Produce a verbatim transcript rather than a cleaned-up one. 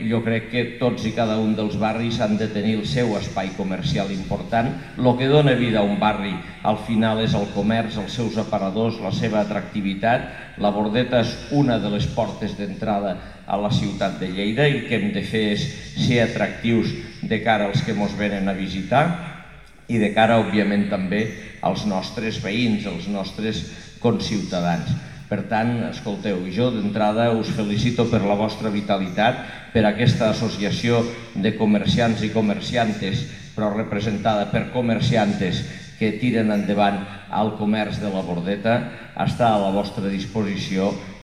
jo crec que tots i cada un dels barris han de tenir el seu espai comercial important. El que dona vida a un barri al final és el comerç, els seus aparadors, la seva atractivitat. La Bordeta és una de les portes d'entrada a la ciutat de Lleida i el que hem de fer és ser atractius de cara als que ens venen a visitar i de cara, òbviament, també als nostres veïns, als nostres conciutadans. Per tant, escolteu, jo d'entrada us felicito per la vostra vitalitat, per aquesta associació de comerciants i comerciantes, però representada per comerciantes que tiren endavant el comerç de la Bordeta. Està a la vostra disposició